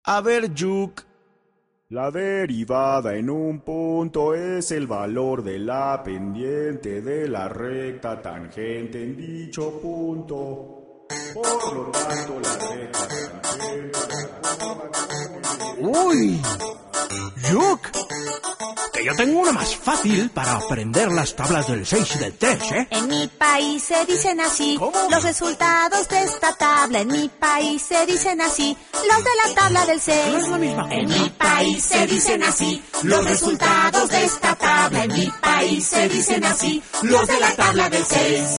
A ver, Yuk. La derivada en un punto es el valor de la pendiente de la recta tangente en dicho punto. Por lo tanto, la recta tangente... ¡Uy! ¡Yuk! Que yo tengo una más fácil para aprender las tablas del 6 y del 3, ¿eh? En mi país se dicen así. ¿Cómo? Los resultados de esta tabla. En mi país se dicen así. Los de la tabla del 6. No es la misma. En mi país se dicen así. Los resultados de esta tabla. En mi país se dicen así. Los de la tabla del 6.